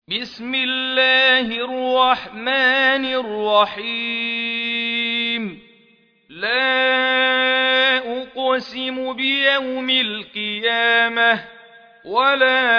بسم الله الرحمن الرحيم. لا أقسم بيوم القيامة ولا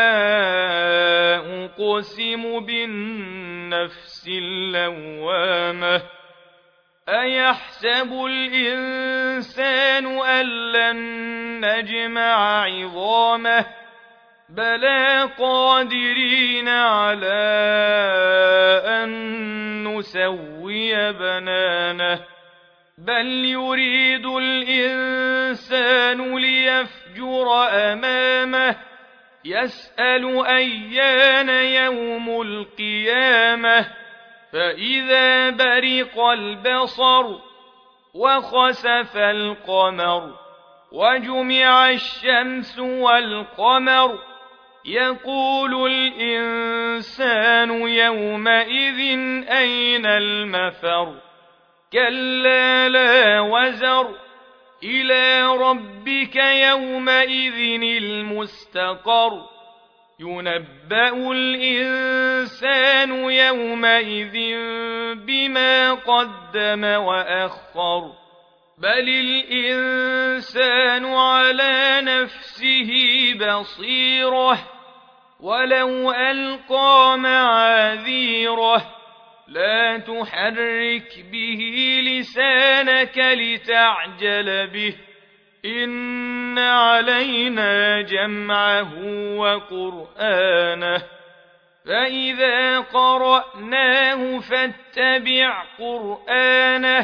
أقسم بالنفس اللوامة. أيحسب الإنسان أن لن نجمع عظامه بلى قادرين على أن نسوي بنانه بل يريد الإنسان ليفجر أمامه يسأل أيان يوم القيامة فإذا برق البصر وخسف القمر وجمع الشمس والقمر يقول الإنسان يومئذ أين المفر كلا لا وزر إلى ربك يومئذ المستقر ينبأ الإنسان يومئذ بما قدم وأخر بل الإنسان على نفسه بصيرة ولو ألقى معاذيره لا تحرك به لسانك لتعجل به إن علينا جمعه وقرآنه فإذا قرأناه فاتبع قرآنه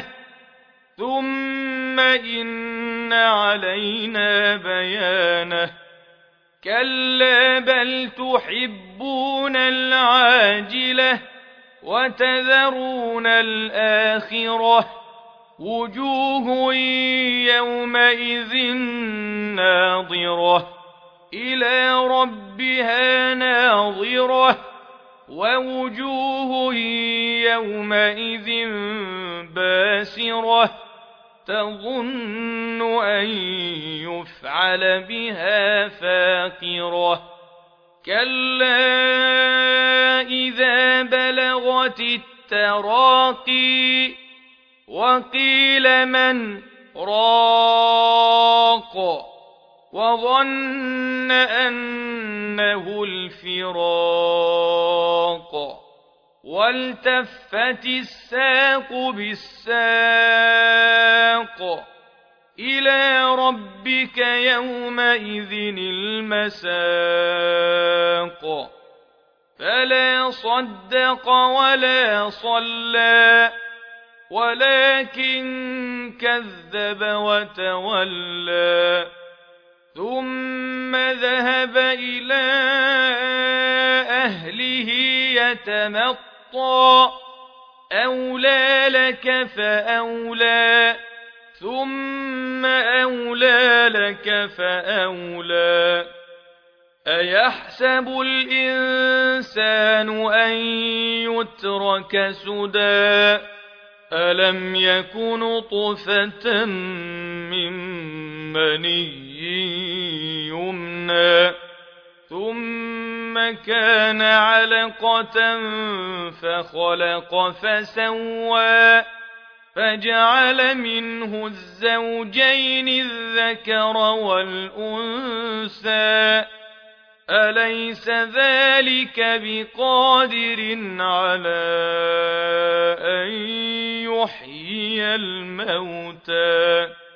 ثم إن علينا بيانه كلا بل تحبون العاجلة وتذرون الآخرة وجوه يومئذ ناظرة إلى ربها ناظرة ووجوه يومئذ باسرة تظن أن يفعل بها فاقرة كلا إذا بلغت التراقي وقيل من راق وظن أنه الفراق والتفت الساق بالساق إلى ربك يومئذ المساق فلا صدق ولا صلى ولكن كذب وتولى ثم ذهب إلى أهله يتمطى أولى لك فأولى ثم أولى لك فأولى أيحسب الإنسان أن يترك سدى ألم يكن نطفة من مني يمنى ثم كان علقة فخلق فسوى فجعل منه الزوجين الذكر والأنثى أليس ذلك بقادر على أن يحيي الموتى